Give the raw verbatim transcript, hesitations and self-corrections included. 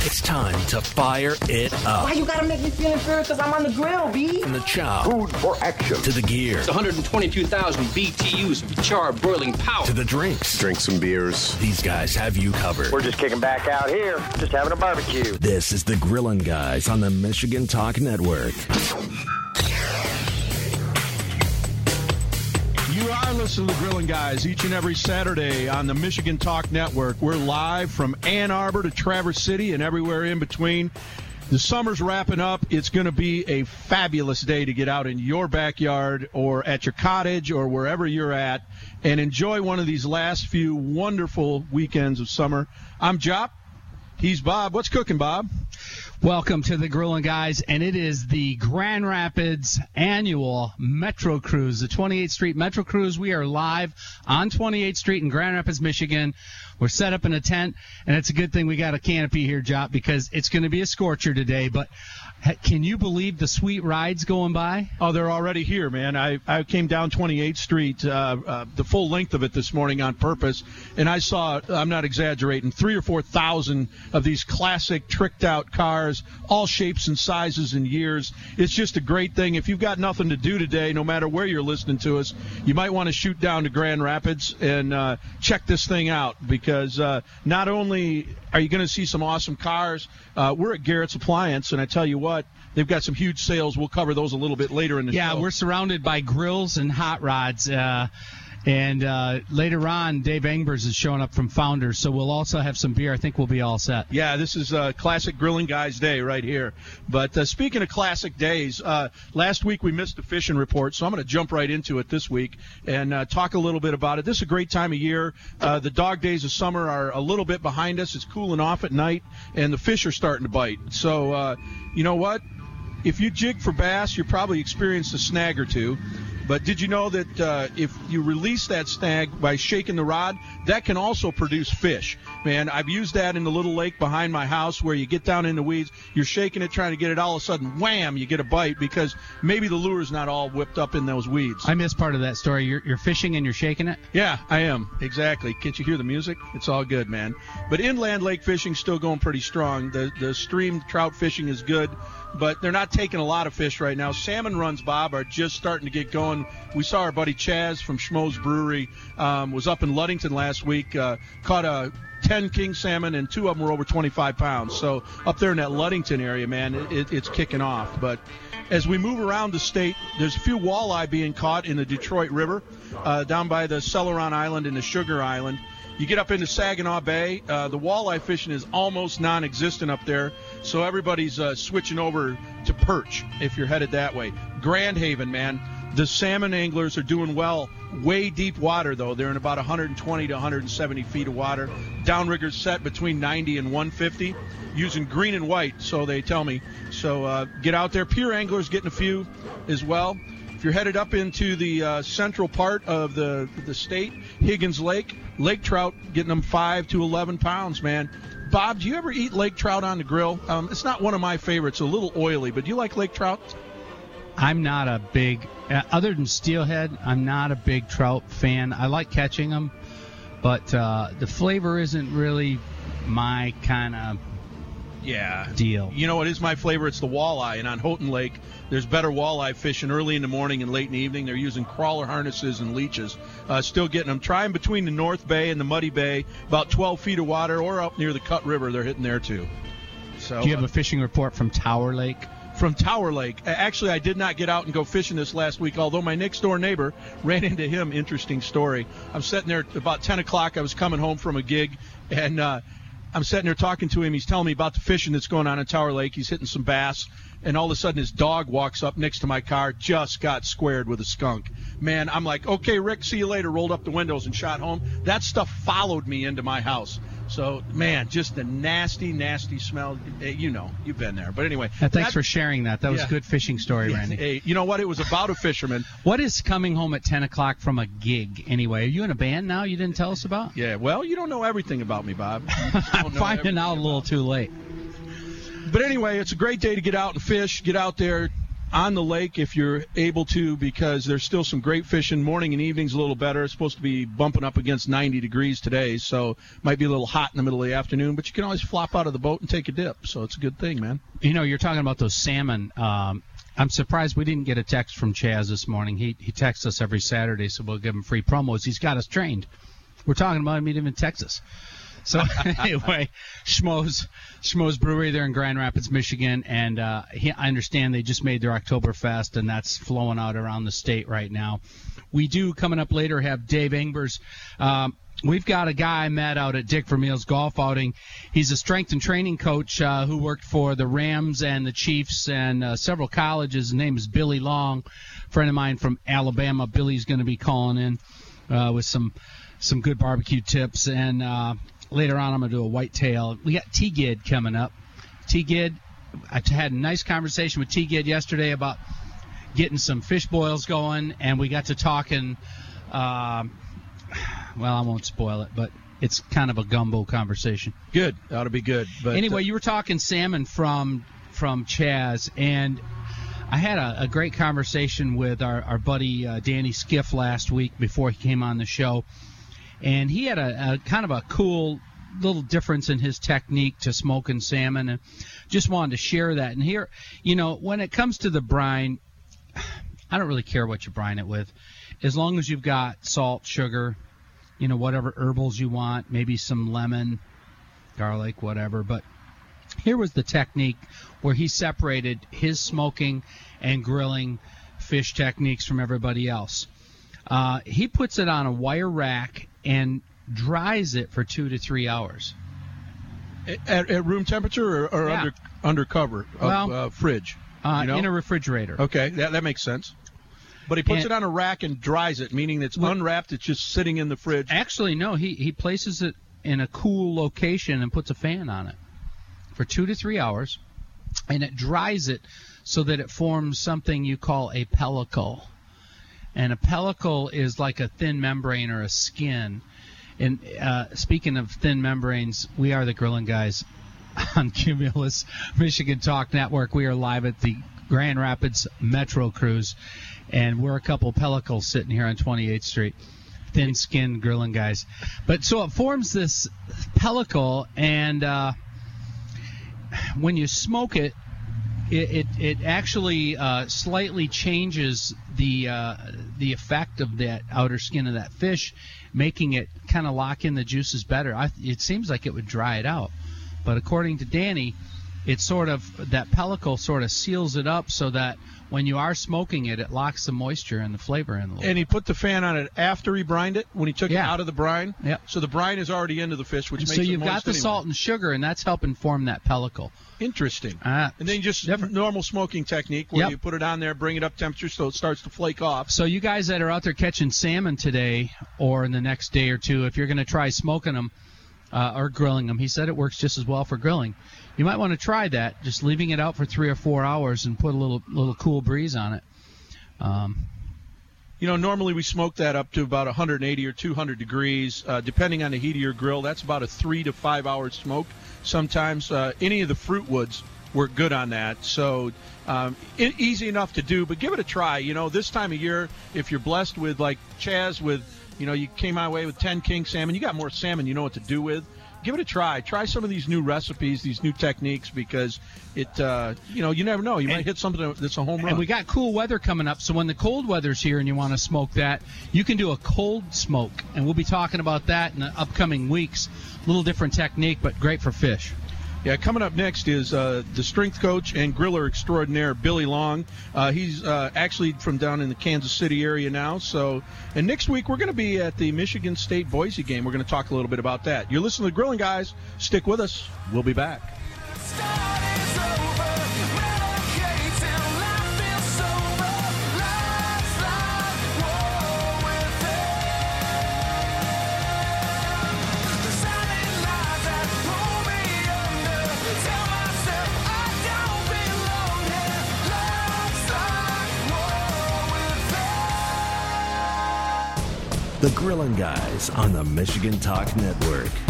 It's time to fire it up. Why you gotta make me feel inferior? Because I'm on the grill, B. From the chow. Food for action. To the gear. It's one hundred twenty-two thousand B T Us of charred boiling power. To the drinks. Drink some beers. These guys have you covered. We're just kicking back out here, just having a barbecue. This is the Grillin' Guys on the Michigan Talk Network. You are listening to the Grillin' Guys each and every Saturday on the Michigan Talk Network. We're live from Ann Arbor to Traverse City and everywhere in between. The summer's wrapping up. It's going to be a fabulous day to get out in your backyard or at your cottage or wherever you're at and enjoy one of these last few wonderful weekends of summer. I'm Jop. He's Bob. What's cooking, Bob? Welcome to the Grillin' Guys, and it is the Grand Rapids annual Metro Cruise, the twenty-eighth Street Metro Cruise. We are live on twenty-eighth Street in Grand Rapids, Michigan. We're set up in a tent, and it's a good thing we got a canopy here, Jop, because it's going to be a scorcher today. But can you believe the sweet rides going by? Oh, they're already here, man. I, I came down twenty-eighth Street, uh, uh, the full length of it this morning on purpose, and I saw, I'm not exaggerating, three or four thousand of these classic tricked-out cars, all shapes and sizes and years. It's just a great thing. If you've got nothing to do today, no matter where you're listening to us, you might want to shoot down to Grand Rapids and uh, check this thing out, because uh, not only are you going to see some awesome cars, uh, we're at Garrett's Appliance, and I tell you what, they've got some huge sales. We'll cover those a little bit later in the yeah, show. Yeah, we're surrounded by grills and hot rods. Uh, and uh, later on, Dave Engbers is showing up from Founders, so we'll also have some beer. I think we'll be all set. Yeah, this is a classic Grilling Guys Day right here. But uh, speaking of classic days, uh, last week we missed the fishing report, so I'm going to jump right into it this week and uh, talk a little bit about it. This is a great time of year. Uh, the dog days of summer are a little bit behind us. It's cooling off at night, and the fish are starting to bite. So, uh, you know what? If you jig for bass, you probably experienced a snag or two. But did you know that uh, if you release that snag by shaking the rod, that can also produce fish? Man, I've used that in the little lake behind my house where you get down in the weeds, you're shaking it, trying to get it, all of a sudden, wham, you get a bite because maybe the lure's not all whipped up in those weeds. I missed part of that story. You're, you're fishing and you're shaking it? Yeah, I am. Exactly. Can't you hear the music? It's all good, man. But inland lake fishing's still going pretty strong. The, the stream trout fishing is good, but they're not taking a lot of fish right now. Salmon runs, Bob, are just starting to get going. We saw our buddy Chaz from Schmo's Brewery um, was up in Ludington last week, uh, caught a ten king salmon, and two of them were over twenty-five pounds. So up there in that Ludington area, man, it, it's kicking off. But as we move around the state, there's a few walleye being caught in the Detroit River, uh, down by the Celeron Island and the Sugar Island. You get up into Saginaw Bay, uh, the walleye fishing is almost non-existent up there, so everybody's uh, switching over to perch if you're headed that way. Grand Haven, man, the salmon anglers are doing well. Way deep water, though. They're in about one hundred twenty to one hundred seventy feet of water. Downriggers set between ninety and one fifty, using green and white, so they tell me. So uh, get out there. Pier anglers getting a few as well. If you're headed up into the uh, central part of the the state, Higgins Lake, lake trout getting them five to eleven pounds, man. Bob, do you ever eat lake trout on the grill? Um, it's not one of my favorites, a little oily, but do you like lake trout? I'm not a big, uh, other than steelhead, I'm not a big trout fan. I like catching them, but uh, the flavor isn't really my kind of yeah deal. You know what is my flavor? It's the walleye, and on Houghton Lake, there's better walleye fishing early in the morning and late in the evening. They're using crawler harnesses and leeches. Uh, still getting them. Trying between the North Bay and the Muddy Bay, about twelve feet of water, or up near the Cut River, they're hitting there too. So, do you have a fishing report from Tower Lake? From Tower Lake. Actually, I did not get out and go fishing this last week, although my next-door neighbor ran into him. Interesting story. I'm sitting there at about ten o'clock. I was coming home from a gig, and uh, I'm sitting there talking to him. He's telling me about the fishing that's going on in Tower Lake. He's hitting some bass, and all of a sudden his dog walks up next to my car, just got squared with a skunk. Man, I'm like, okay, Rick, see you later, rolled up the windows and shot home. That stuff followed me into my house. So, man, just a nasty, nasty smell. You know, you've been there. But anyway. Uh, thanks that, for sharing that. That was yeah. a good fishing story, Randy. Hey, you know what? It was about a fisherman. What is coming home at ten o'clock from a gig, anyway? Are you in a band now you didn't tell us about? Yeah, well, you don't know everything about me, Bob. I'm finding out a little too late. But anyway, it's a great day to get out and fish, get out there, on the lake if you're able to, because there's still some great fishing. Morning and evening's a little better. It's supposed to be bumping up against ninety degrees today, so might be a little hot in the middle of the afternoon, but you can always flop out of the boat and take a dip, so it's a good thing, man. You know, you're talking about those salmon. Um, I'm surprised we didn't get a text from Chaz this morning. He he texts us every Saturday, so we'll give him free promos. He's got us trained. We're talking about him. He didn't even text us. So anyway, Schmo's, Schmo's Brewery there in Grand Rapids, Michigan, and uh, he, I understand they just made their Oktoberfest, and that's flowing out around the state right now. We do, coming up later, have Dave Engbers. Um, we've got a guy I met out at Dick Vermeil's golf outing. He's a strength and training coach uh, who worked for the Rams and the Chiefs and uh, several colleges. His name is Billy Long, a friend of mine from Alabama. Billy's going to be calling in uh, with some some good barbecue tips, and uh, later on, I'm going to do a whitetail. We got T-Gid coming up. T-Gid, I had a nice conversation with T-Gid yesterday about getting some fish boils going, and we got to talking, um, well, I won't spoil it, but it's kind of a gumbo conversation. Good. Ought to be good. But anyway, uh, you were talking salmon from from Chaz, and I had a, a great conversation with our, our buddy uh, Danny Skiff last week before he came on the show. And he had a, a kind of a cool little difference in his technique to smoking salmon, and just wanted to share that. And here, you know, when it comes to the brine, I don't really care what you brine it with, as long as you've got salt, sugar, you know, whatever herbals you want, maybe some lemon, garlic, whatever. But here was the technique where he separated his smoking and grilling fish techniques from everybody else. Uh, he puts it on a wire rack and dries it for two to three hours. At, at room temperature or, or Yeah. under under cover of Well, uh, fridge? Uh, you know? In a refrigerator. Okay, that, that makes sense. But he puts And- it on a rack and dries it, meaning it's Well- unwrapped, it's just sitting in the fridge. Actually, no, he, he places it in a cool location and puts a fan on it for two to three hours, and it dries it so that it forms something you call a pellicle. And a pellicle is like a thin membrane or a skin. And uh, speaking of thin membranes, we are the Grilling Guys on Cumulus Michigan Talk Network. We are live at the Grand Rapids Metro Cruise, and we're a couple pellicles sitting here on twenty-eighth Street. Thin-skinned Grilling Guys. But so it forms this pellicle, and uh, when you smoke it, It, it it actually uh, slightly changes the uh, the effect of that outer skin of that fish, making it kind of lock in the juices better. I, it seems like it would dry it out, but according to Danny, it sort of that pellicle sort of seals it up so that when you are smoking it, it locks the moisture and the flavor in a little. And he put the fan on it after he brined it, when he took Yeah. it out of the brine. Yep. So the brine is already into the fish, which And makes so it you've moist got the anyway. salt and sugar, and that's helping form that pellicle. Interesting. Uh, And then just different. normal smoking technique where Yep. you put it on there, bring it up temperature so it starts to flake off. So you guys that are out there catching salmon today or in the next day or two, if you're going to try smoking them uh, or grilling them, he said it works just as well for grilling. You might want to try that, just leaving it out for three or four hours and put a little little cool breeze on it. Um, You know, normally we smoke that up to about one hundred eighty or two hundred degrees, uh, depending on the heat of your grill. That's about a three to five hour smoke. Sometimes uh, any of the fruit woods work good on that. So um, e- easy enough to do, but give it a try. You know, this time of year, if you're blessed with like Chaz, with you know, you came my way with ten king salmon, you got more salmon you know what to do with. Give it a try. Try some of these new recipes, these new techniques, because it, uh, you know, you never know. You might hit something that's a home run. and we got cool weather coming up, so when the cold weather's here and you want to smoke that, you can do a cold smoke, and we'll be talking about that in the upcoming weeks. A little different technique, but great for fish. Yeah, coming up next is uh, the strength coach and griller extraordinaire, Billy Long. Uh, he's uh, actually from down in the Kansas City area now. So, and next week we're going to be at the Michigan State Boise game. We're going to talk a little bit about that. You're listening to the Grilling Guys. Stick with us. We'll be back. The Grilling Guys on the Michigan Talk Network.